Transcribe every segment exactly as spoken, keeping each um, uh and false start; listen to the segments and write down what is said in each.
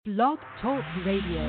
Blog Talk Radio.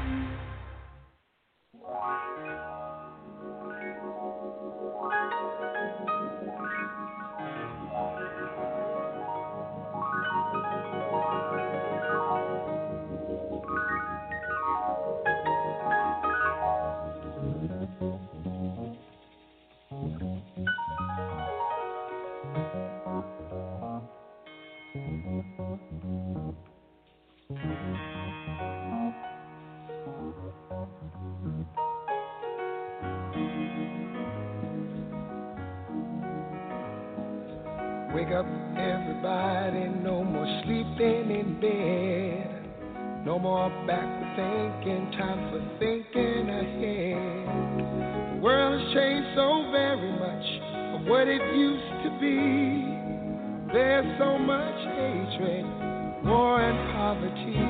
Wake up, everybody, no more sleeping in bed. No more backward thinking, time for thinking ahead. The world has changed so very much from what it used to be. There's so much hatred, war and poverty.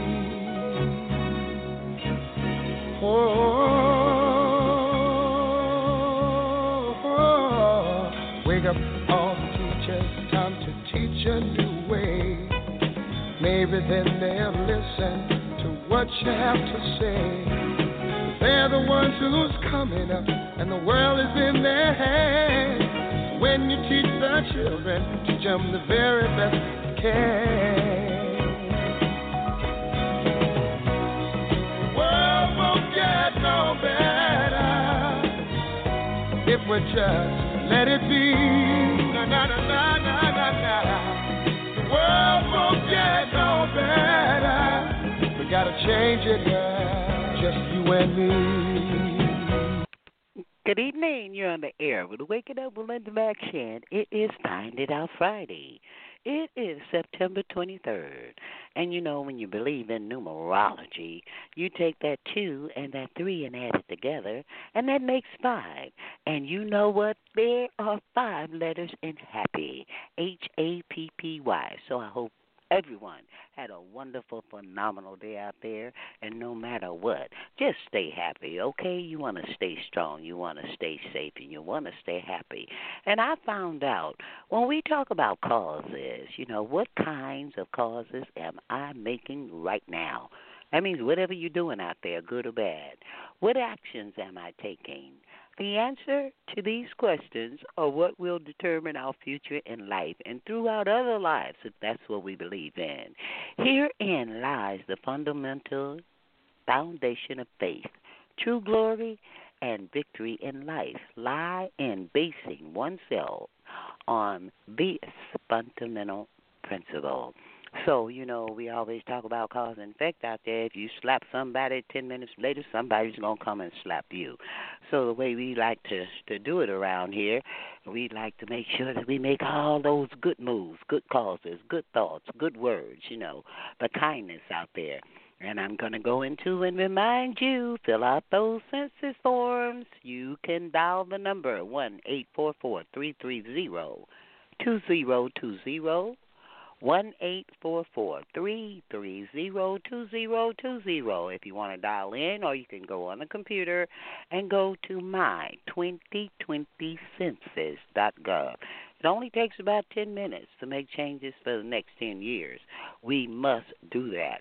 Oh, oh, oh. Wake up, all the teachers, time to teach a new way. Maybe then they'll listen to what you have to say. They're the ones who's coming up, and the world is in their hands. When you teach the children, teach them the very best you can. The world won't get no better if we just let it be. Na na na na na na na. The world won't get no better. We gotta change it, girl. Just you and me. Good evening. You're on the air with Waking Up with Linda McShane. It is Find It Out Friday. It is September twenty-third. And you know, when you believe in numerology, you take that two and that three and add it together, and that makes five. And you know what? There are five letters in happy, H A P P Y. So I hope everyone had a wonderful, phenomenal day out there, and no matter what, just stay happy, okay? You want to stay strong, you want to stay safe, and you want to stay happy. And I found out when we talk about causes, you know, what kinds of causes am I making right now? That means whatever you're doing out there, good or bad. What actions am I taking? The answer to these questions are what will determine our future in life and throughout other lives, if that's what we believe in. Herein lies the fundamental foundation of faith. True glory and victory in life lie in basing oneself on this fundamental principle. So, you know, we always talk about cause and effect out there. If you slap somebody, ten minutes later, somebody's going to come and slap you. So the way we like to, to do it around here, we like to make sure that we make all those good moves, good causes, good thoughts, good words, you know, the kindness out there. And I'm going to go into and remind you, fill out those census forms. You can dial the number one eight four four, three three zero, two zero two zero. one eight four four, three three zero, two zero two zero if you want to dial in, or you can go on the computer and go to my twenty twenty census dot gov. It only takes about ten minutes to make changes for the next ten years. We must do that.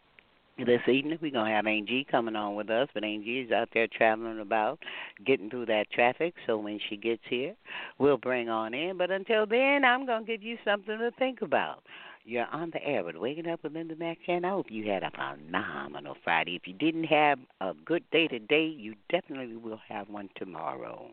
This evening, we're going to have Angie coming on with us, but Angie is out there traveling about, getting through that traffic, so when she gets here, we'll bring on in. But until then, I'm going to give you something to think about. You're on the air with Waking Up with Linda McShane. I hope you had a phenomenal Friday. If you didn't have a good day today, you definitely will have one tomorrow.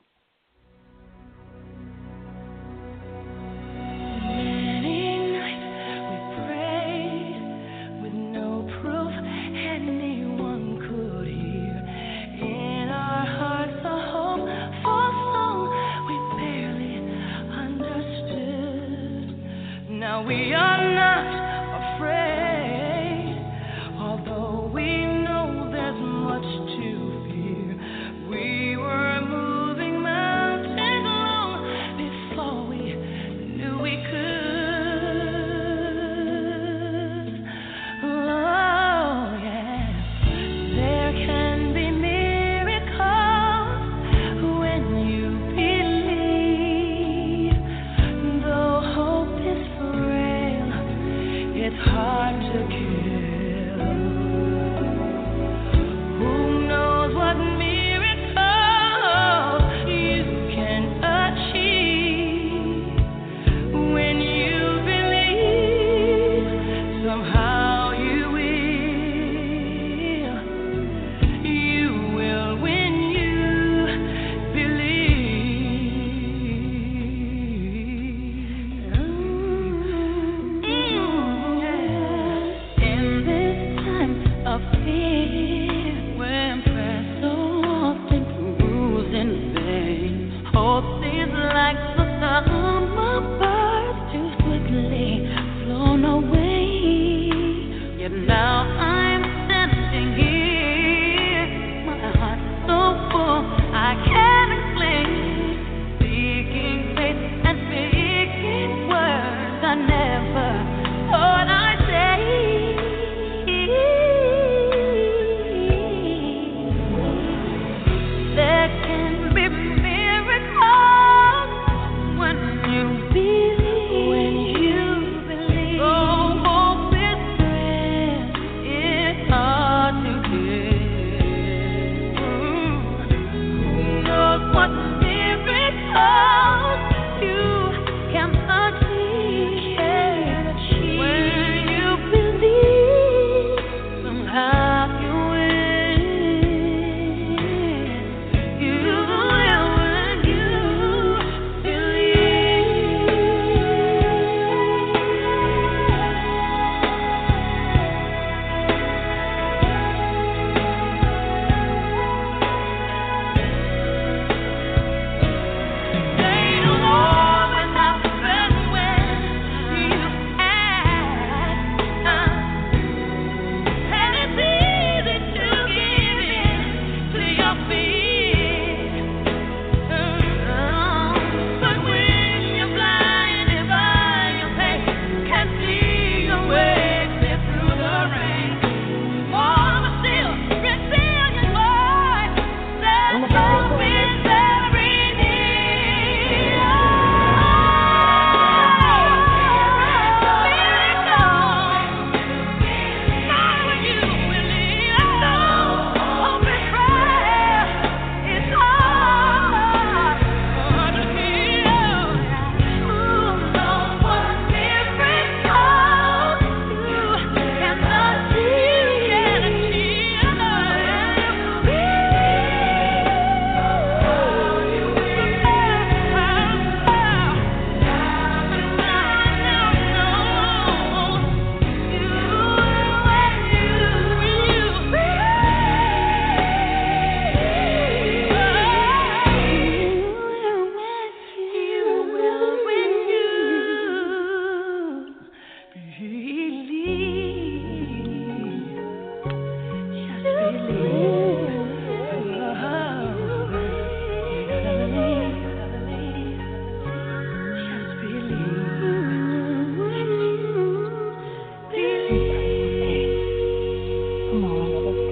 We are not afraid, although we know there's much to fear. We were moving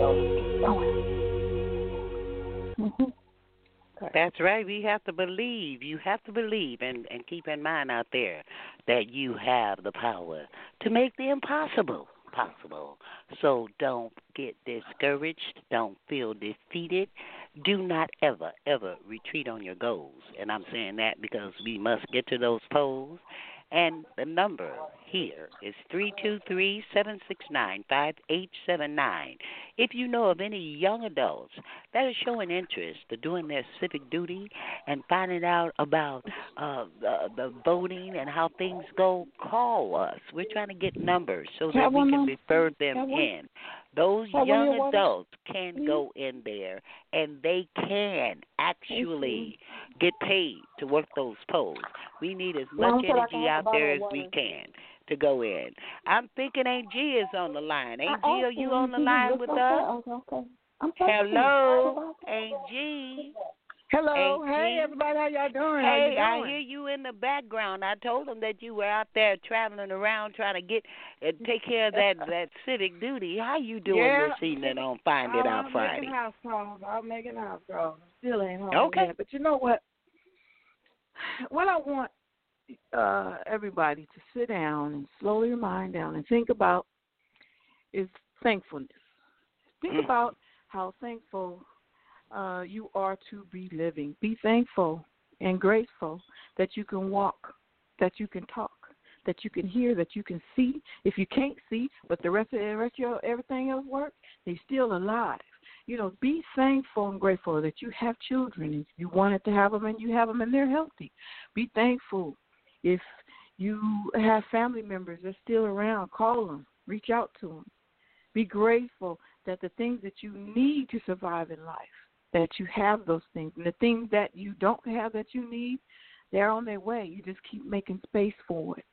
world is going. Mm-hmm. Okay. That's right. We have to believe. You have to believe and, and keep in mind out there that you have the power to make the impossible possible. So don't get discouraged. Don't feel defeated. Do not ever, ever retreat on your goals. And I'm saying that because we must get to those polls. And the number here is three two three, seven six nine, five eight seven nine. If you know of any young adults that are showing interest in doing their civic duty and finding out about uh, the, the voting and how things go, call us. We're trying to get numbers so that we can refer them in. Those young adults can go in there and they can actually get paid to work those polls. We need as much energy out there as we can to go in. I'm thinking Aunt G is on the line. Aunt G, are you on the line with us? Okay. Hello, Aunt G. Hello. Hey, everybody. How y'all doing? Hey, How you doing? I hear you in the background. I told them that you were out there traveling around trying to get uh, take care of that, that civic duty. How you doing yeah. this evening on Find It Out I'm Friday? making house calls. I'm making house calls. Still ain't home Okay. yet. But you know what? What I want uh, everybody to sit down and slow your mind down and think about is thankfulness. Think Mm. about how thankful uh, you are to be living. Be thankful and grateful that you can walk, that you can talk, that you can hear, that you can see. If you can't see, but the rest of, the rest of your, everything else works, they're still alive. You know, be thankful and grateful that you have children and you wanted to have them and you have them and they're healthy. Be thankful if you have family members that's still around. Call them. Reach out to them. Be grateful that the things that you need to survive in life, that you have those things. And the things that you don't have that you need, they're on their way. You just keep making space for it.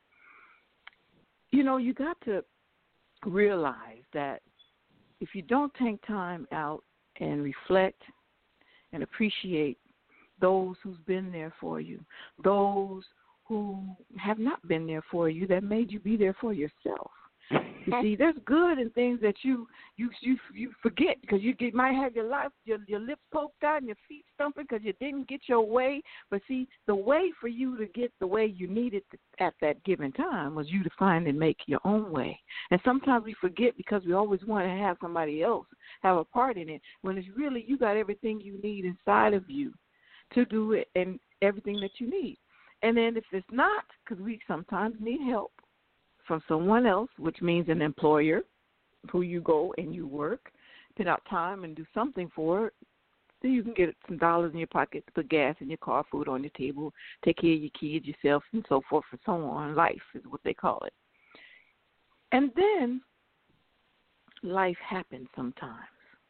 You know, you got to realize that if you don't take time out and reflect and appreciate those who's been there for you, those who have not been there for you, that made you be there for yourself. You see, there's good in things that you you you, you forget because you get, might have your life, your, your lips poked out and your feet stumping because you didn't get your way. But see, the way for you to get the way you needed to, at that given time was you to find and make your own way. And sometimes we forget because we always want to have somebody else have a part in it when it's really you got everything you need inside of you to do it and everything that you need. And then if it's not, because we sometimes need help from someone else, which means an employer who you go and you work, put out time and do something for, so you can get some dollars in your pocket to put gas in your car, food on your table, take care of your kids, yourself, and so forth and so on. Life is what they call it. And then life happens sometimes.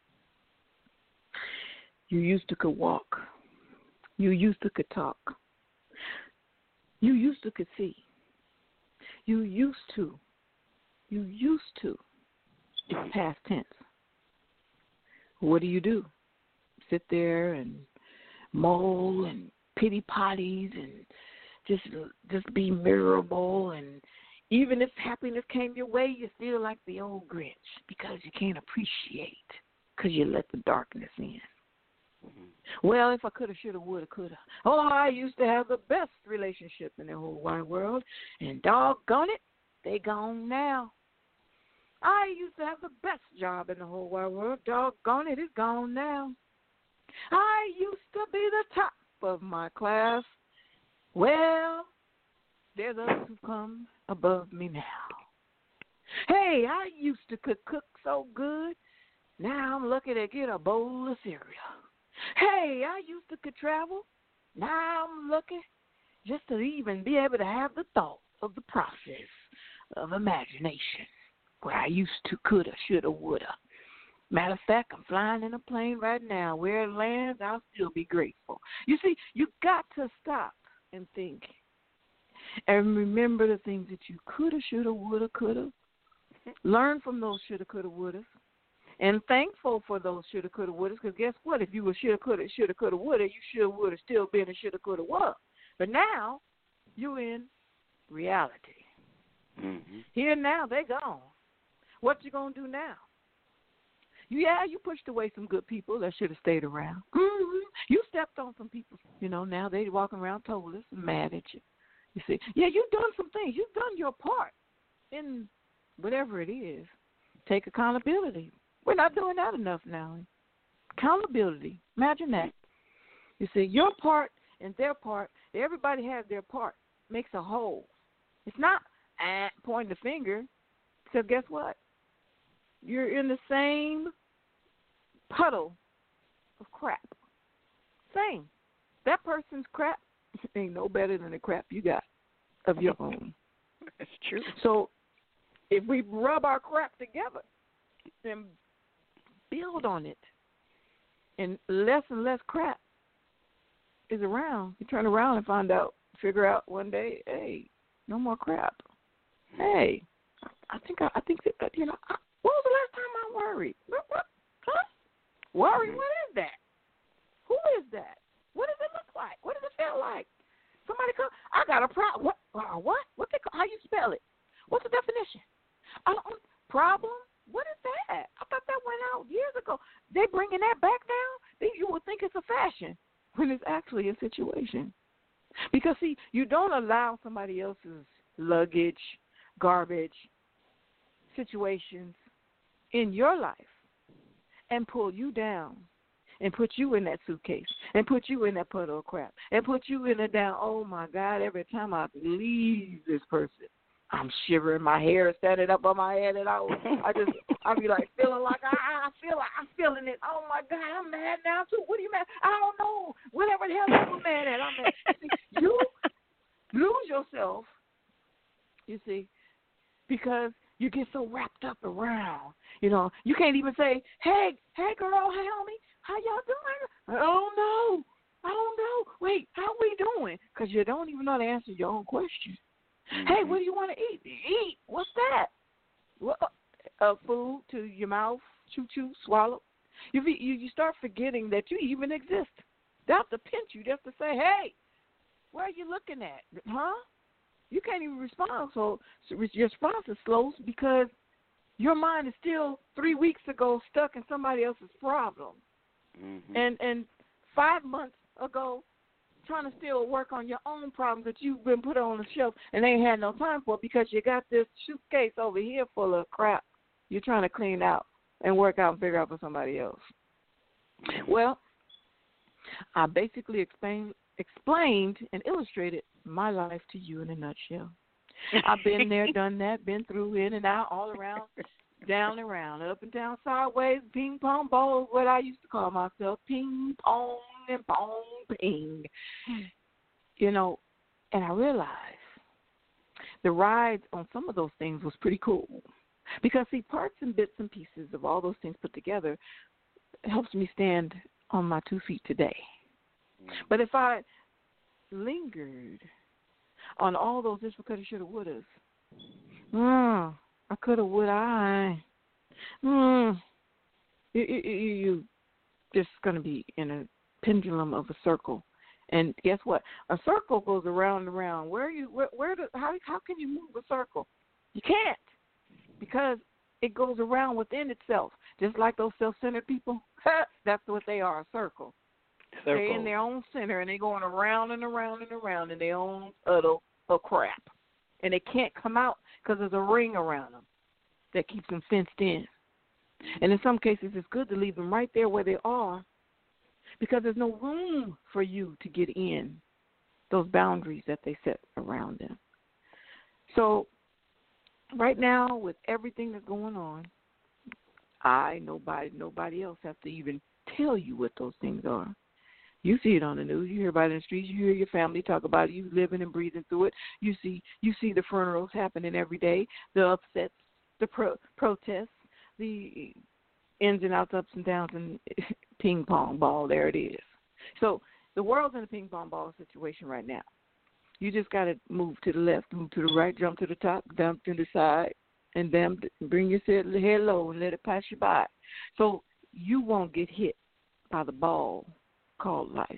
You used to could walk. You used to could talk. You used to could see. You used to. You used to. It's past tense. What do you do? Sit there and mull and pity potties and just just be miserable. And even if happiness came your way, you're still like the old Grinch because you can't appreciate because you let the darkness in. Well, if I coulda, shoulda, woulda, coulda. Oh, I used to have the best relationship in the whole wide world, and doggone it, they gone now. I used to have the best job in the whole wide world. Doggone it, it's gone now. I used to be the top of my class. Well, there's others who come above me now. Hey, I used to could cook so good. Now I'm lucky to get a bowl of cereal. Hey, I used to could travel. Now I'm lucky just to even be able to have the thought of the process of imagination where I used to coulda, shoulda, woulda. Matter of fact, I'm flying in a plane right now. Where it lands, I'll still be grateful. You see, you got to stop and think and remember the things that you coulda, shoulda, woulda, coulda. Learn from those shoulda, coulda, wouldas. And thankful for those shoulda, coulda, wouldas, because guess what? If you were shoulda, coulda, shoulda, coulda, woulda, you shoulda, woulda still been a shoulda, coulda, woulda. But now, you're in reality. Mm-hmm. Here now, they gone. What you going to do now? Yeah, you pushed away some good people that should have stayed around. Mm-hmm. You stepped on some people. You know, now they walking around toeless and mad at you. You see, yeah, you've done some things. You've done your part in whatever it is. Take accountability. We're not doing that enough now. Accountability. Imagine that. You see, your part and their part, everybody has their part, makes a whole. It's not ah, pointing the finger, because guess what? You're in the same puddle of crap. Same. That person's crap ain't no better than the crap you got of your own. That's true. So if we rub our crap together and build on it, and less and less crap is around, you turn around and find out, figure out one day, hey, no more crap. Hey, I think I, I think that, you know, I, when was the last time I worried? What, what? Huh? Worry? What is that? Who is that? What does it look like? What does it feel like? Somebody come, I got a problem. What? Uh, what? What? They, how you spell it? What's the definition? I don't, problem? What is that? I thought that went out years ago. They bringing that back now? They, you would think it's a fashion when it's actually a situation. Because, see, you don't allow somebody else's luggage, garbage, situations in your life and pull you down and put you in that suitcase and put you in that puddle of crap and put you in a down, oh, my God, every time I leave this person, I'm shivering, my hair is standing up on my head, and I, I just, I be like feeling like I, I feel like I'm feeling it. Oh my God, I'm mad now too. What are you mad? I don't know. Whatever the hell I'm mad at, I'm mad. See, you lose yourself. You see, because you get so wrapped up around. You know, you can't even say, hey, hey, girl, hey, homie, how y'all doing? I don't know. I don't know. Wait, how we doing? Because you don't even know the answer to your own question. Mm-hmm. Hey, what do you want to eat? Eat. What's that? What? Uh, food to your mouth, chew, chew, swallow. You, you you start forgetting that you even exist. They have to pinch you just to say, hey, where are you looking at? Huh? You can't even respond. So, so your response is slow because your mind is still three weeks ago stuck in somebody else's problem. Mm-hmm. And and five months ago, trying to still work on your own problems that you've been put on the shelf and ain't had no time for because you got this suitcase over here full of crap you're trying to clean out and work out and figure out for somebody else. Well, I basically explain, explained and illustrated my life to you in a nutshell. I've been there, done that, been through, in and out, all around, down and around, up and down, sideways, ping pong ball, what I used to call myself, ping pong and pong ping. You know, and I realized the rides on some of those things was pretty cool. Because, see, parts and bits and pieces of all those things put together helps me stand on my two feet today. But if I lingered on all those this, coulda, shoulda, wouldas, mm, I coulda, would I, mm, you, you, you just going to be in a pendulum of a circle. And guess what? A circle goes around and around. Where you, where, where do, how, how can you move a circle? You can't. Because it goes around within itself, just like those self-centered people. That's what they are, a circle. circle. They're in their own center, and they're going around and around and around in their own puddle of crap. And they can't come out because there's a ring around them that keeps them fenced in. And in some cases, it's good to leave them right there where they are because there's no room for you to get in those boundaries that they set around them. So, right now, with everything that's going on, I, nobody, nobody else have to even tell you what those things are. You see it on the news. You hear about it in the streets. You hear your family talk about it. You living and breathing through it. You see, you see the funerals happening every day, the upsets, the pro- protests, the ins and outs, ups and downs, and ping pong ball. There it is. So the world's in a ping pong ball situation right now. You just got to move to the left, move to the right, jump to the top, jump to the side, and then bring your head low and let it pass you by. So you won't get hit by the ball called life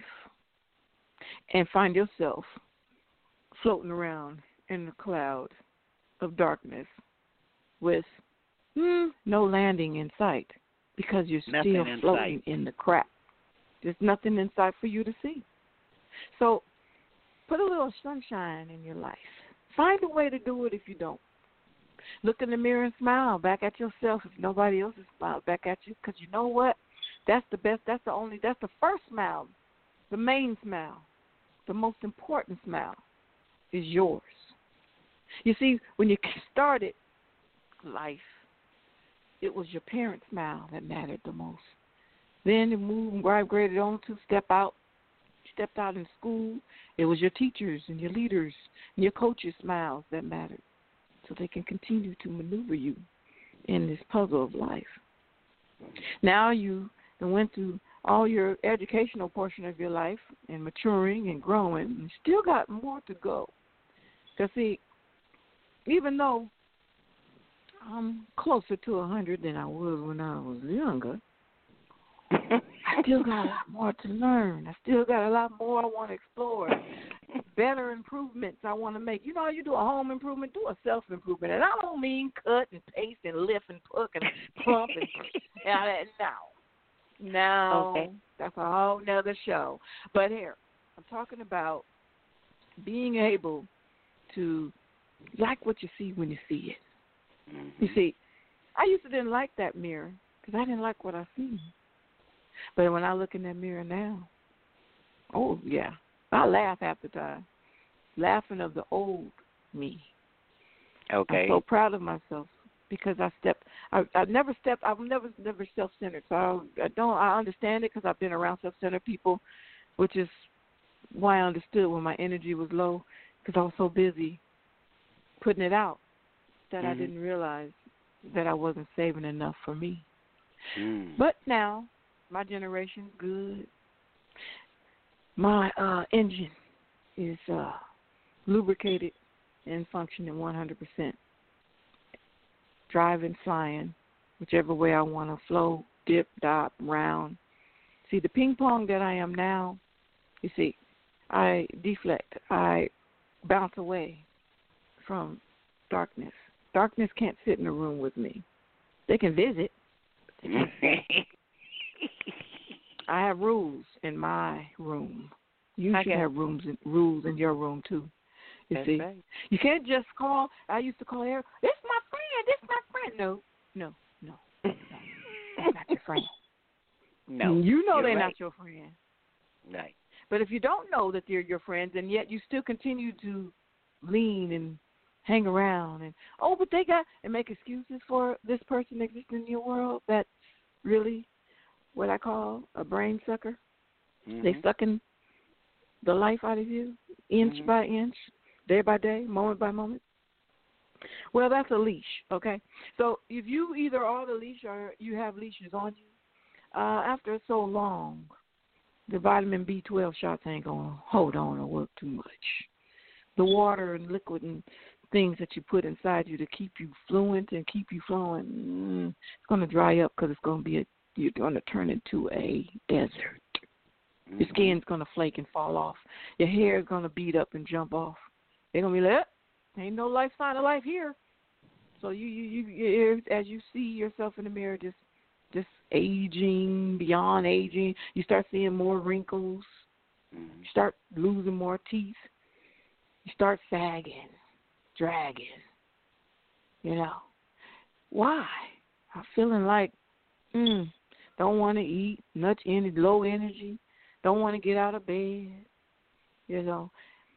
and find yourself floating around in the cloud of darkness with hmm, no landing in sight. because you're nothing still in floating sight. in the crap. There's nothing in sight for you to see. So put a little sunshine in your life. Find a way to do it if you don't. Look in the mirror and smile back at yourself if nobody else is smiling back at you, because you know what? That's the best. That's the only. That's the first smile, the main smile, the most important smile is yours. You see, when you started life, it was your parents' smile that mattered the most. Then it moved and graduated on to step out, stepped out in school. It was your teachers and your leaders and your coaches' smiles that mattered, so they can continue to maneuver you in this puzzle of life. Now you went through all your educational portion of your life and maturing and growing, and you still got more to go. Because, see, even though I'm closer to one hundred than I was when I was younger, I still got a lot more to learn. I still got a lot more I want to explore. Better improvements I want to make. You know how you do a home improvement? Do a self-improvement. And I don't mean cut and paste and lift and hook and plump and and no. No. Okay. That's a whole nother show. But here, I'm talking about being able to like what you see when you see it. Mm-hmm. You see, I used to didn't like that mirror because I didn't like what I seen. But when I look in that mirror now, oh, yeah, I laugh half the time, laughing of the old me. Okay. I'm so proud of myself because I stepped. I, I've never stepped. I've never, never self-centered. So I, I don't. I understand it because I've been around self-centered people, which is why I understood when my energy was low because I was so busy putting it out that mm-hmm. I didn't realize that I wasn't saving enough for me. Mm. But now, my generation's good. My uh, engine is uh, lubricated and functioning one hundred percent. Driving, flying, whichever way I want to flow, dip, dop, round. See, the ping pong that I am now, you see, I deflect. I bounce away from darkness. Darkness can't sit in a room with me. They can visit. They can't sit. I have rules in my room. You I should get have rooms and rules in your room too. You That's see, right. you can't just call. I used to call Eric. This my friend. This my friend. No, no, no, no. That's not your friend. No, you know you're they're right. not your friend. Right. But if you don't know that they're your friends, and yet you still continue to lean and hang around, and oh, but they got and make excuses for this person existing in your world, that's really what I call a brain sucker. Mm-hmm. They sucking the life out of you, inch mm-hmm. by inch, day by day, moment by moment. Well, that's a leash, okay? So if you either are the leash or you have leashes on you, uh, after so long, the vitamin B twelve shots ain't going to hold on or work too much. The water and liquid and things that you put inside you to keep you fluent and keep you flowing, mm, it's going to dry up because it's going to be a, you're going to turn into a desert. Your skin's going to flake and fall off. Your hair is going to beat up and jump off. They're going to be like, eh, ain't no life sign of life here. So you, you, you, you, as you see yourself in the mirror, just, just aging, beyond aging, you start seeing more wrinkles. Mm-hmm. You start losing more teeth. You start sagging, dragging. You know. Why? I'm feeling like, mm, don't want to eat, much energy, low energy. Don't want to get out of bed, you know.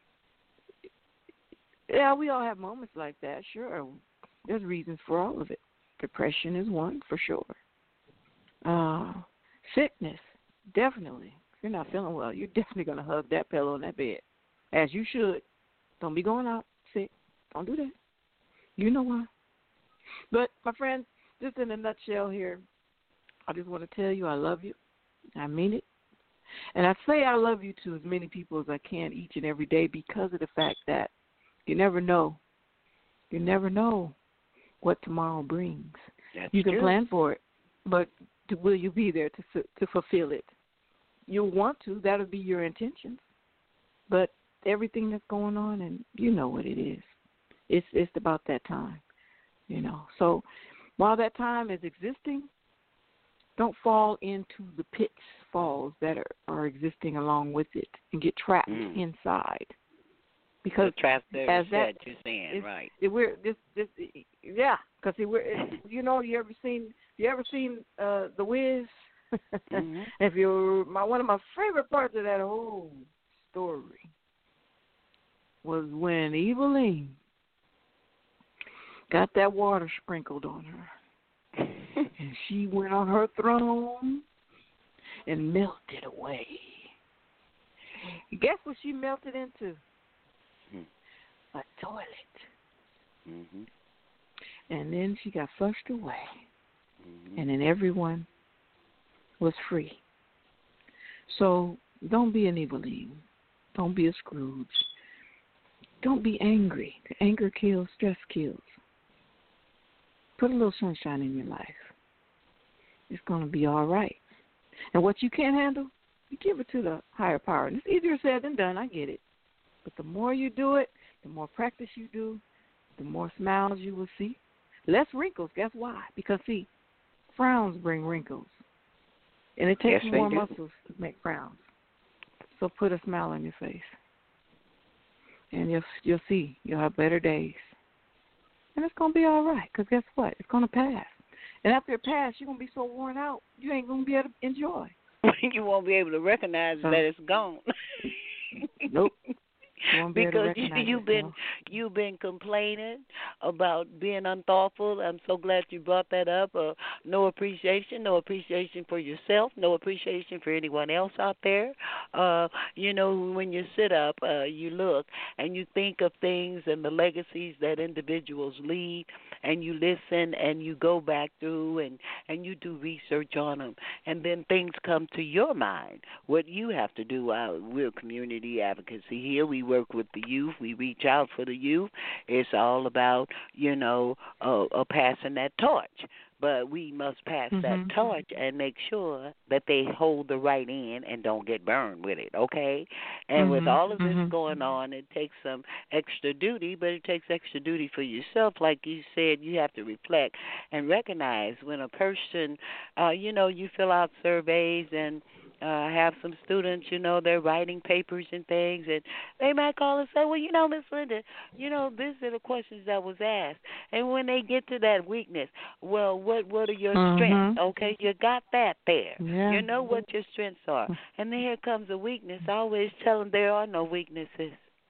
Yeah, we all have moments like that, sure. There's reasons for all of it. Depression is one, for sure. Uh, sickness, definitely. If you're not feeling well, you're definitely going to hug that pillow in that bed, as you should. Don't be going out sick. Don't do that. You know why. But, my friends, just in a nutshell here, I just want to tell you I love you. I mean it. And I say I love you to as many people as I can each and every day because of the fact that you never know. You never know what tomorrow brings. That's you can true. plan for it, but to, will you be there to to fulfill it? You'll want to. That'll be your intentions. But everything that's going on, and you know what it is. It's it's about that time, you know. So while that time is existing, don't fall into the pitfalls that are, are existing along with it and get trapped mm. inside. Because the trap there as is that, set, you're saying, right? It, we're this this yeah, because we're it, you know you ever seen you ever seen uh, The Wiz? mm-hmm. If you my one of my favorite parts of that whole story was when Evelyn got that water sprinkled on her, and she went on her throne and melted away. Guess what she melted into? A toilet. Mm-hmm. And then she got flushed away. Mm-hmm. And then everyone was free. So don't be an Eveline. Don't be a Scrooge. Don't be angry. Anger kills, stress kills. Put a little sunshine in your life. It's going to be all right. And what you can't handle, you give it to the higher power. And it's easier said than done. I get it. But the more you do it, the more practice you do, the more smiles you will see. Less wrinkles. Guess why? Because, see, frowns bring wrinkles. And it takes yes, more do. muscles to make frowns. So put a smile on your face. And you'll, you'll see. You'll have better days. And it's going to be all right. Because guess what? It's going to pass. And after it passes, you're going to be so worn out, you ain't going to be able to enjoy. You won't be able to recognize so, that it's gone. Nope. Because you, you've been you've been complaining about being unthoughtful. I'm so glad you brought that up. Uh, no appreciation, no appreciation for yourself, no appreciation for anyone else out there. Uh, you know, when you sit up, uh, you look and you think of things and the legacies that individuals leave, and you listen and you go back through and, and you do research on them, and then things come to your mind. What you have to do, uh, we're community advocacy here. We work with the youth. We reach out for the youth. It's all about, you know, uh, uh, passing that torch. But we must pass mm-hmm. that torch and make sure that they hold the right end and don't get burned with it, okay? And mm-hmm. with all of this mm-hmm. going on, it takes some extra duty, but it takes extra duty for yourself. Like you said, you have to reflect and recognize when a person, uh, you know, you fill out surveys and Uh, I have some students, you know, they're writing papers and things, and they might call and say, well, you know, Miss Linda, you know, these are the questions that was asked. And when they get to that weakness, well, what what are your mm-hmm. strengths? Okay, you got that there. Yeah. You know what your strengths are. And then here comes a weakness. I always tell them there are no weaknesses.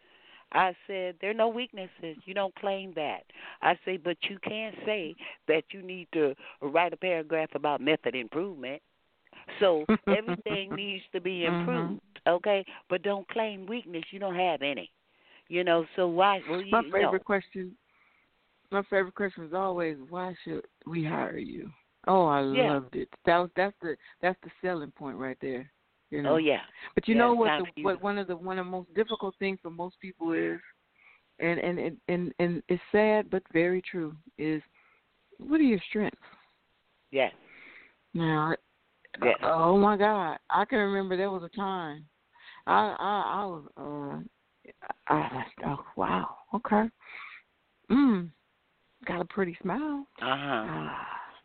I said, there are no weaknesses. You don't claim that. I say, but you can't say that you need to write a paragraph about method improvement. So everything needs to be improved, mm-hmm. okay? But don't claim weakness. You don't have any. You know, so why? Well, you, my favorite no. question, my favorite question is always, why should we hire you? Oh, I yeah. loved it. That was that's the that's the selling point right there. You know? Oh yeah. But you yeah, know what? The, what one of the one of the most difficult things for most people is, and and and and, and it's sad but very true, is what are your strengths? Yes. Now. Yes. Uh, oh my God! I can remember there was a time. I I, I was. Uh, I, oh wow. Okay. Mm. Got a pretty smile. Uh-huh. Uh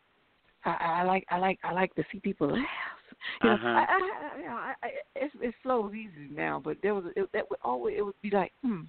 I, I like I like I like to see people laugh. You uh-huh. know, I, I, I, I, it, it flows easy now, but there was it, that would always it would be like hmm,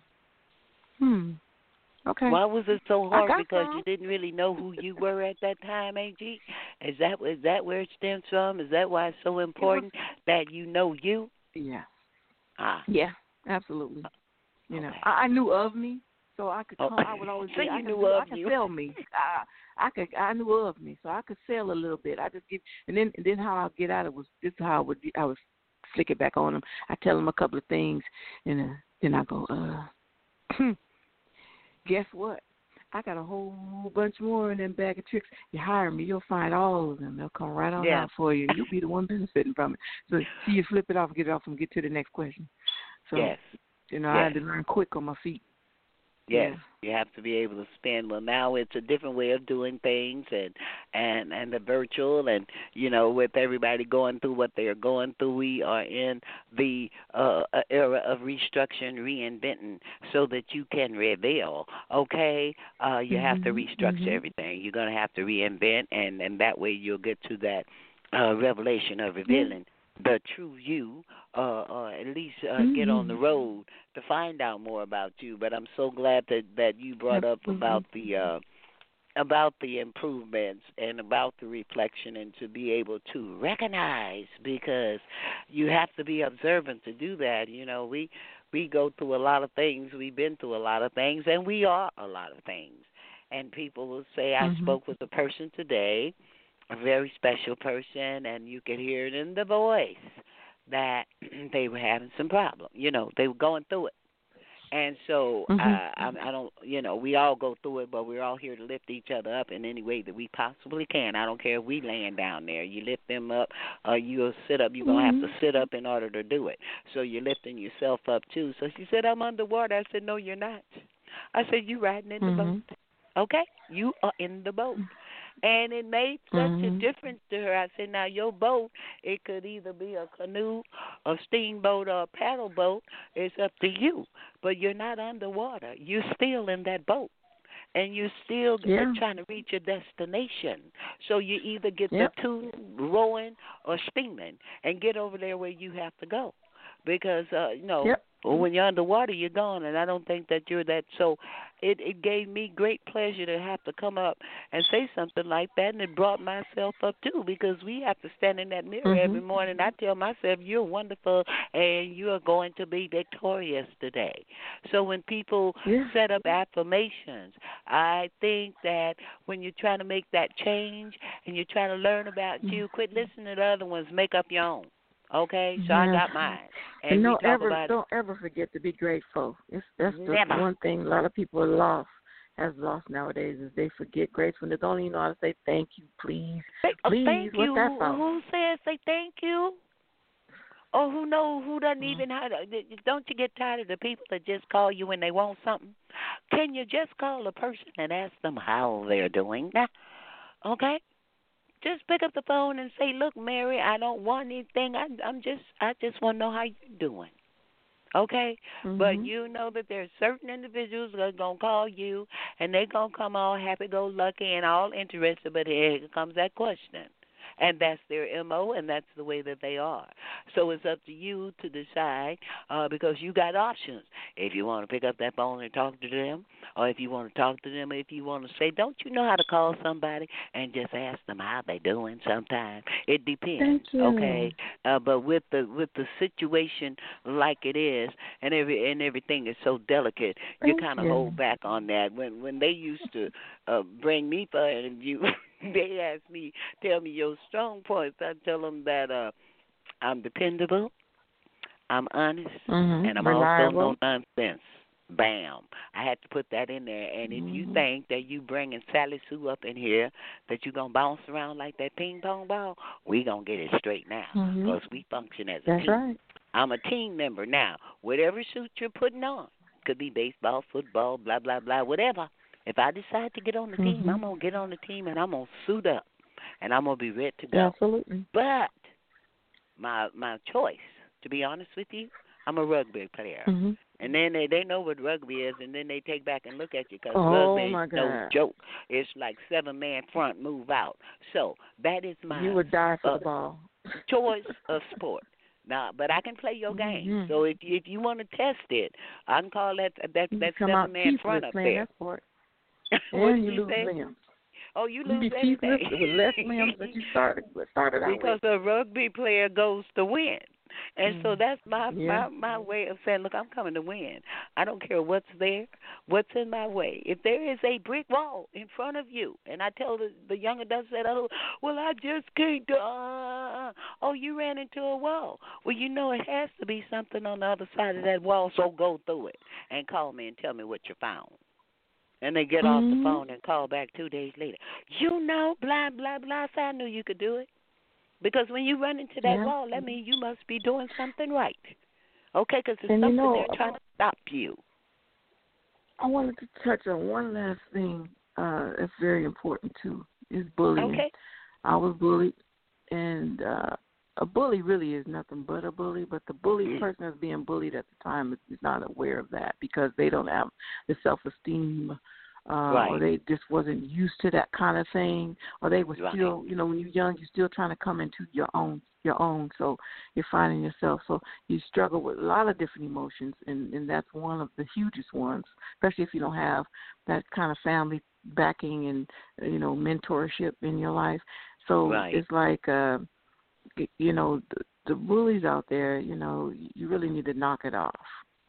hmm. Okay. Why was it so hard? Because some. you didn't really know who you were at that time, A G? Is that is that where it stems from? Is that why it's so important it was, that you know you? Yeah. Ah. Yeah, absolutely. You okay. know, I, I knew of me, so I could. Come, oh. I would always. so say, you I knew could, of I could you. sell me. I, I could. I knew of me, so I could sell a little bit. I just give, and then and then how I get out of it was this is how I would. I would flick it back on them. I tell them a couple of things, and uh, then I go, uh, guess what? I got a whole bunch more in them bag of tricks. You hire me, you'll find all of them. They'll come right on yeah. out for you, and you'll be the one benefiting from it. So see you flip it off, get it off, and get to the next question. So, yes. you know, yes. I had to learn quick on my feet. Yes, yeah. you have to be able to spend. Well, now it's a different way of doing things, and and and the virtual, and you know, with everybody going through what they are going through, we are in the uh, era of restructuring, reinventing, so that you can reveal. Okay, uh, you mm-hmm. have to restructure mm-hmm. everything. You're going to have to reinvent, and and that way you'll get to that uh, revelation of revealing the true you, uh, or at least uh, mm-hmm. get on the road to find out more about you. But I'm so glad that, that you brought up Absolutely. about the uh, about the improvements and about the reflection, and to be able to recognize, because you have to be observant to do that. You know, we we go through a lot of things. We've been through a lot of things, and we are a lot of things. And people will say, I mm-hmm. spoke with a person today, a very special person, and you could hear it in the voice that they were having some problems. You know, they were going through it. And so mm-hmm. uh, I, I don't, you know, we all go through it, but we're all here to lift each other up in any way that we possibly can. I don't care if we laying down there. You lift them up, or you'll sit up. You're going to mm-hmm. have to sit up in order to do it. So you're lifting yourself up, too. So she said, I'm underwater. I said, no, you're not. I said, you riding in the mm-hmm. boat. Okay? You are in the boat. And it made such mm-hmm. a difference to her. I said, now your boat, it could either be a canoe, a steamboat, or a paddle boat. It's up to you. But you're not underwater. You're still in that boat. And you're still yeah. trying to reach your destination. So you either get yep. the two rowing or steaming and get over there where you have to go. Because, uh, you know, yep. when you're underwater, you're gone, and I don't think that you're that. So it, it gave me great pleasure to have to come up and say something like that, and it brought myself up, too, because we have to stand in that mirror mm-hmm. every morning. I tell myself, you're wonderful, and you are going to be victorious today. So when people yeah. set up affirmations, I think that when you're trying to make that change and you're trying to learn about mm-hmm. you, quit listening to the other ones, make up your own. Okay, so yeah. I got mine. And, and we don't talk ever about don't ever forget to be grateful. It's that's the Never. one thing a lot of people are lost has lost nowadays is they forget grateful. They don't even know how to say thank you, please, Say, oh, please. thank What's you. that about? Who says say thank you? Or who know who doesn't mm. even how to? Don't you get tired of the people that just call you when they want something? Can you just call a person and ask them how they're doing? Now, okay. Just pick up the phone and say, "Look, Mary, I don't want anything. I, I'm just, I just want to know how you're doing." Okay, mm-hmm. but you know that there's certain individuals that are gonna call you, and they gonna come all happy-go-lucky and all interested. But here comes that question, and that's their M O, and that's the way that they are. So it's up to you to decide, uh, because you got options. If you want to pick up that phone and talk to them, or if you want to talk to them, if you want to say, don't you know how to call somebody and just ask them how they doing sometimes. It depends, Thank you. okay? Uh, but with the with the situation like it is, and every and everything is so delicate, Thank you kind of you. hold back on that. When when they used to uh, bring me for an interview, they asked me, tell me your strong points. I tell them that uh, I'm dependable, I'm honest, mm-hmm. and I'm reliable. also no nonsense. Bam. I had to put that in there. And if mm-hmm. you think that you bringing Sally Sue up in here, that you're going to bounce around like that ping pong ball, we going to get it straight now, mm-hmm. because we function as a That's team. right. I'm a team member now. Whatever suit you're putting on, could be baseball, football, blah, blah, blah, whatever. If I decide to get on the mm-hmm. team, I'm going to get on the team, and I'm going to suit up, and I'm going to be ready to go. Absolutely. But my my choice, to be honest with you, I'm a rugby player. Mm-hmm. And then they, they know what rugby is, and then they take back and look at you, because oh, rugby my is God. no joke. It's like seven-man front, move out. So that is my you would die for uh, the ball. choice of sport. Now, but I can play your game. Mm-hmm. So if you, if you want to test it, I can call that that, you that come out seven-man front up playing there. That sport. What and did you you lose say? limbs. Oh, you You lose be everything. toothless with less limbs that you started started out Because with. a rugby player goes to win. And mm. so that's my, yeah. my my way of saying, look, I'm coming to win. I don't care what's there, what's in my way. If there is a brick wall in front of you, and I tell the, the young adults that, oh, well, I just can't do, uh, oh, you ran into a wall. Well, you know it has to be something on the other side of that wall, so go through it and call me and tell me what you found. And they get mm-hmm. off the phone and call back two days later. You know, blah, blah, blah, so I knew you could do it. Because when you run into that yeah. wall, that means you must be doing something right. Okay, because there's and something you know, there trying to stop you. I wanted to touch on one last thing uh, that's very important, too, is bullying. Okay. I was bullied, and uh, a bully really is nothing but a bully, but the bully Mm. person that's being bullied at the time is, is not aware of that because they don't have the self-esteem uh, right. or they just wasn't used to that kind of thing, or they were Right. still, you know, when you're young, you're still trying to come into your own, your own. So you're finding yourself. So you struggle with a lot of different emotions, and, and that's one of the hugest ones, especially if you don't have that kind of family backing and, you know, mentorship in your life. So Right. it's like, uh, you know, the, the bullies out there, you know, you really need to knock it off.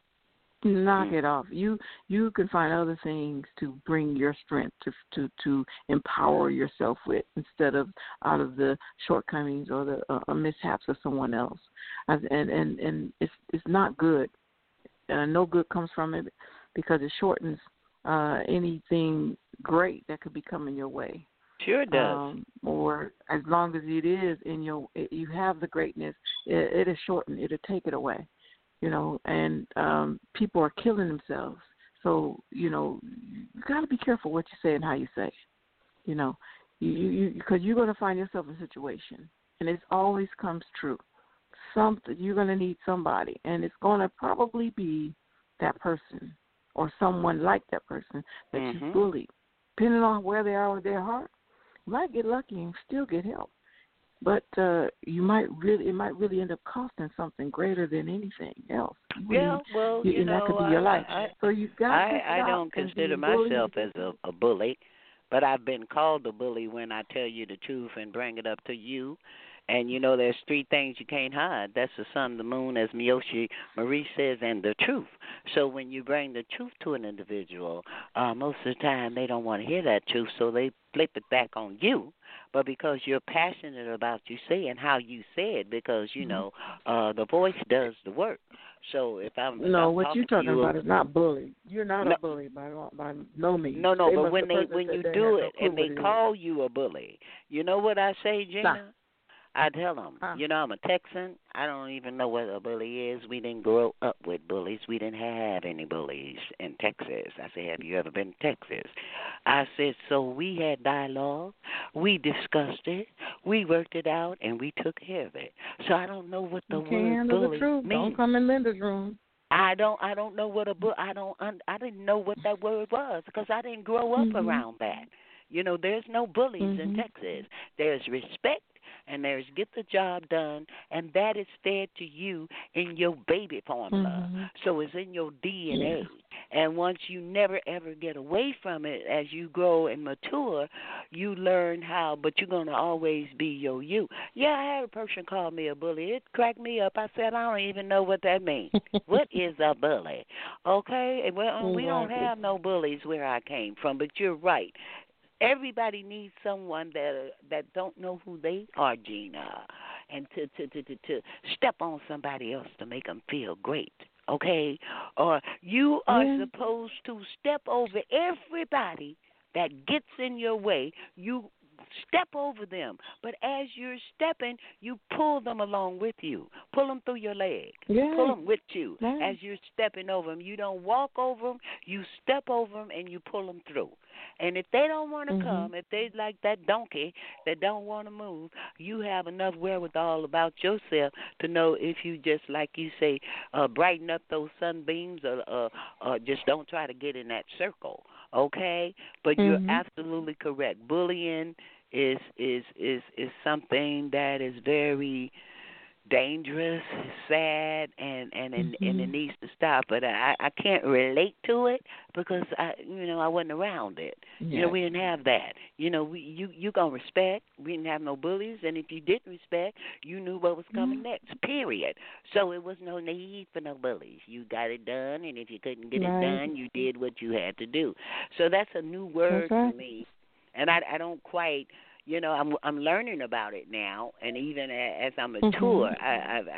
Knock mm. it off. You you can find other things to bring your strength to to to empower yourself with, instead of out of the shortcomings or the uh, mishaps of someone else. And and and it's it's not good. Uh, no good comes from it, because it shortens uh, anything great that could be coming your way. Sure does. Um, or as long as it is in your, you have the greatness, it, it'll shorten, it'll take it away, you know. And um, people are killing themselves, so you know you got to be careful what you say and how you say it, you know, you you because you're going to find yourself in a situation, and it always comes true. Something you're going to need somebody, and it's going to probably be that person or someone like that person that mm-hmm. you bullied, depending on where they are with their heart. You might get lucky and still get help, but uh, you might really it might really end up costing something greater than anything else. You Yeah, need, well, you, you and know, that could be your I, life. I, So you've got I, to I stop don't and consider be bullied. myself as a, a bully, but I've been called a bully when I tell you the truth and bring it up to you. And, you know, there's three things you can't hide. That's the sun, the moon, as Miyoshi Marie says, and the truth. So when you bring the truth to an individual, uh, most of the time they don't want to hear that truth, so they flip it back on you. But because you're passionate about you say and how you say it, because, you Mm-hmm. know, uh, the voice does the work. So if I'm, if no, I'm what talking you're talking to you, about is not bully. You're not no, a bully by by no means. No, no, They but must, when the they person when said you they do have no it clue and they what it call you a bully, you know what I say, is. Gina? I tell them, Huh. you know, I'm a Texan. I don't even know what a bully is. We didn't grow up with bullies. We didn't have any bullies in Texas. I said, have you ever been to Texas? I said, so we had dialogue. We discussed it. We worked it out, and we took care of it. So I don't know what the You can't word handle the bully truth. means. Don't come in Linda's room. I don't. I don't know what a bu- I don't. I didn't know what that word was because I didn't grow up Mm-hmm. around that. You know, there's no bullies Mm-hmm. in Texas. There's respect and there's get the job done, and that is fed to you in your baby formula. Mm-hmm. So it's in your D N A. Yeah. And once you never ever get away from it as you grow and mature, you learn how, but you're going to always be your you. Yeah, I had a person call me a bully. It cracked me up. I said, I don't even know what that means. What is a bully? Okay? Well, we don't have no bullies where I came from, but you're right. Everybody needs someone that that don't know who they are, Gina, and to to, to, to to step on somebody else to make them feel great, okay? Or you are Yeah. supposed to step over everybody that gets in your way. You step over them, but as you're stepping, you pull them along with you. Pull them through your leg. Yeah. Pull them with you Yeah. as you're stepping over them. You don't walk over them. You step over them and you pull them through. And if they don't want to Mm-hmm. come, if they like that donkey that don't want to move, you have enough wherewithal about yourself to know if you just, like you say, uh, brighten up those sunbeams or uh, uh, just don't try to get in that circle, okay? But Mm-hmm. you're absolutely correct. Bullying is is is is something that is very dangerous, sad, and and and, Mm-hmm. and it needs to stop. But I I can't relate to it because I you know I wasn't around it. Yeah. You know, we didn't have that. You know, we you you gonna respect. We didn't have no bullies, and if you didn't respect, you knew what was coming Mm-hmm. next. Period. So it was no need for no bullies. You got it done, and if you couldn't get Right. it done, you did what you had to do. So that's a new word That's right. to me, and I I don't quite. You know, I'm I'm learning about it now, and even as I mature, Mm-hmm. I,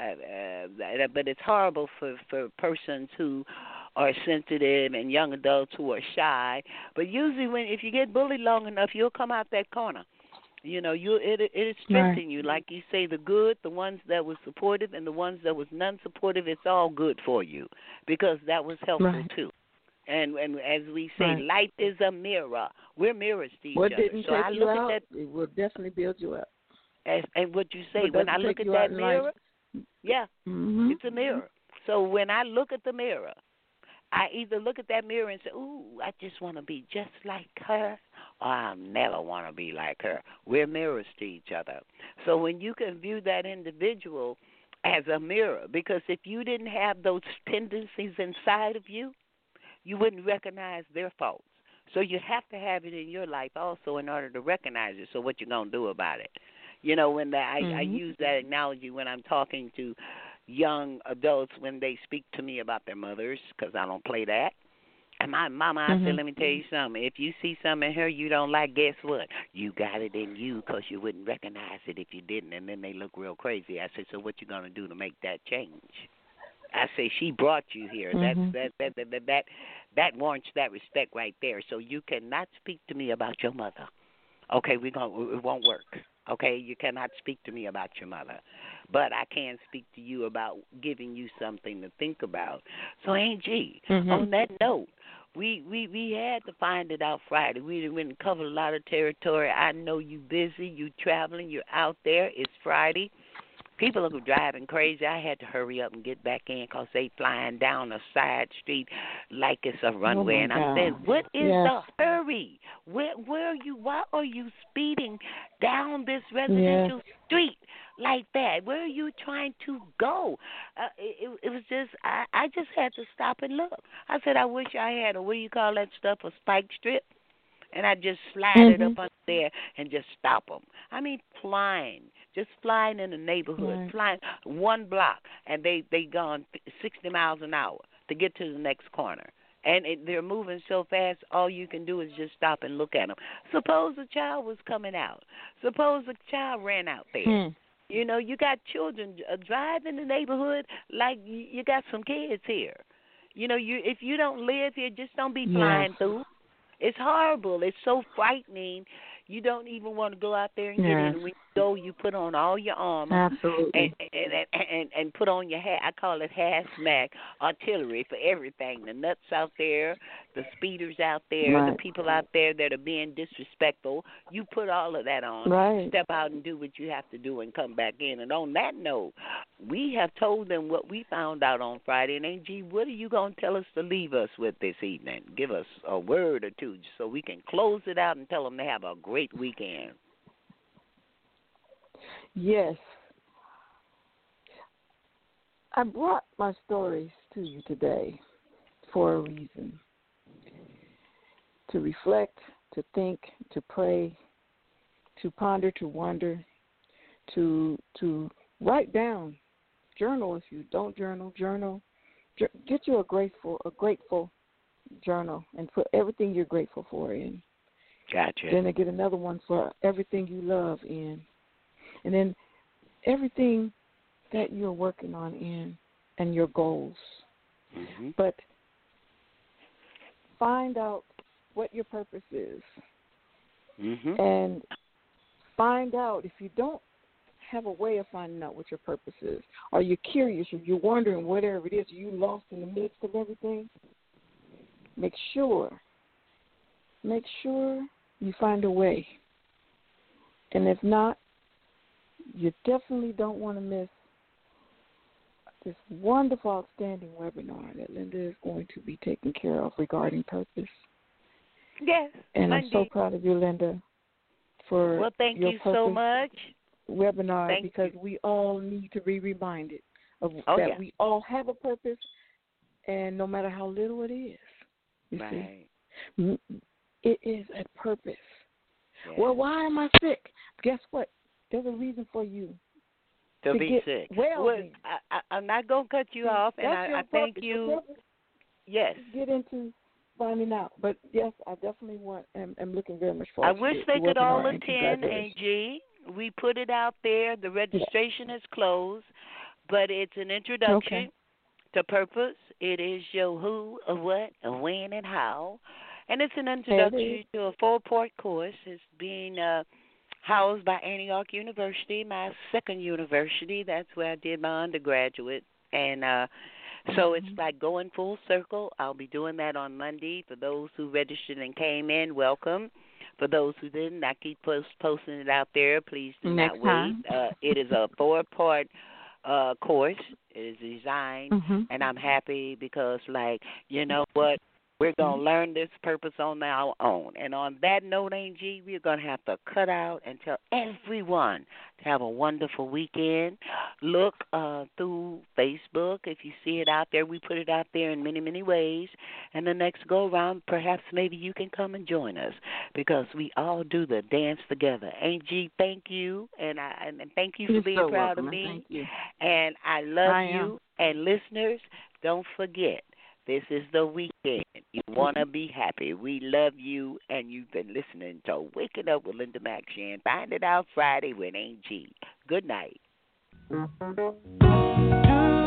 I, I, uh, but it's horrible for for persons who are sensitive and young adults who are shy. But usually, when if you get bullied long enough, you'll come out that corner. You know, you it it it strengthens Right. you, like you say, the good, the ones that were supportive, and the ones that was non-supportive. It's all good for you because that was helpful Right. too. And and as we say, Right. life is a mirror. We're mirrors to each What other. didn't So take I you look out, at that it will definitely build you up. as and what you say What when I doesn't look take at you out that in mirror. life. Yeah, Mm-hmm. it's a mirror. So when I look at the mirror, I either look at that mirror and say, ooh, I just want to be just like her, or I never want to be like her. We're mirrors to each other. So when you can view that individual as a mirror, because if you didn't have those tendencies inside of you, you wouldn't recognize their faults. So you have to have it in your life also in order to recognize it. So what you going to do about it? You know, when the, I, mm-hmm. I use that analogy when I'm talking to young adults when they speak to me about their mothers, because I don't play that. And my mama, mm-hmm. I said, let me tell you something. If you see something in her you don't like, guess what? You got it in you because you wouldn't recognize it if you didn't. And then they look real crazy. I said, so what you going to do to make that change? I say, she brought you here. Mm-hmm. That, that, that, that, that, that warrants that respect right there. So you cannot speak to me about your mother. Okay, we gonna, it won't work. Okay, you cannot speak to me about your mother. But I can speak to you about giving you something to think about. So, Angie, mm-hmm. on that note, we, we, we had to find it out Friday. We went and covered a lot of territory. I know you busy, you traveling, you're out there. It's Friday. People are driving crazy. I had to hurry up and get back in because they flying down a side street like it's a runway. Oh and I said, what is yes. the hurry? Where, where are you? Why are you speeding down this residential yes. street like that? Where are you trying to go? Uh, it, it was just, I, I just had to stop and look. I said, I wish I had a, what do you call that stuff, a spike strip? And I just slide mm-hmm. it up under there and just stop them. I mean, flying, just flying in the neighborhood, right. flying one block, and they they gone sixty miles an hour to get to the next corner. And it, they're moving so fast, all you can do is just stop and look at them. Suppose a child was coming out. Suppose a child ran out there. Hmm. You know, you got children uh, driving the neighborhood like you, you got some kids here. You know, you if you don't live here, just don't be flying yes. through. It's horrible. It's so frightening. You don't even want to go out there and yes. get in. When you go, you put on all your armor. Absolutely. And, and, and, and put on your hat. I call it hazmat artillery for everything. The nuts out there, the speeders out there, right. the people out there that are being disrespectful. You put all of that on. Right. Step out and do what you have to do and come back in. And on that note, we have told them what we found out on Friday. And, Angie, what are you going to tell us to leave us with this evening? Give us a word or two so we can close it out and tell them to have a great weekend. Yes. I brought my stories to you today for a reason. To reflect, to think, to pray, to ponder, to wonder, to to write down, journal if you don't journal, journal. Get you a grateful a grateful journal and put everything you're grateful for in. Gotcha. Then I get another one for everything you love in. And then everything that you're working on in and your goals. Mm-hmm. But find out what your purpose is. Mm-hmm. And find out, if you don't have a way of finding out what your purpose is, or you're curious, or you're wondering whatever it is, are you lost in the midst of everything, make sure, make sure you find a way. And if not, you definitely don't want to miss this wonderful, outstanding webinar that Linda is going to be taking care of regarding purpose. Yes. And Monday. I'm so proud of you, Linda, for well, thank your you so much. webinar thank because you. we all need to be reminded of oh, that yeah. we all have a purpose, and no matter how little it is, you right. see, it is a purpose. Yeah. Well, why am I sick? Guess what? There's a reason for you to, to be get sick. Well, well I, I, I'm not going to cut you off, and I, I thank you. Yes. Get into finding out. But, yes, I definitely want, am, am looking very much forward I to wish it. they could all And attend, Angie. We put it out there. The registration yeah. is closed, but it's an introduction okay. to purpose. It is your who, a what, a when, and how. And it's an introduction to a four-part course. It's being uh, housed by Antioch University, my second university. That's where I did my undergraduate. And uh, so mm-hmm. it's like going full circle. I'll be doing that on Monday. For those who registered and came in, welcome. For those who didn't, I keep post, posting it out there. Please do Next not wait. Uh, it is a four-part uh, course is designed, Mm-hmm. and I'm happy because, like, you know what? We're going to learn this purpose on our own. And on that note, Angie, we're going to have to cut out and tell everyone to have a wonderful weekend. Look uh, through Facebook. If you see it out there, we put it out there in many, many ways. And the next go-around, perhaps maybe you can come and join us because we all do the dance together. Angie, thank you, and, I, and thank you for You're being so proud welcome, of me. Thank you. And I love I you. am. And listeners, don't forget, this is the weekend. You want to be happy. We love you, and you've been listening to Waking Up with Linda McShan. Find it out Friday with Angie. Good night. Mm-hmm.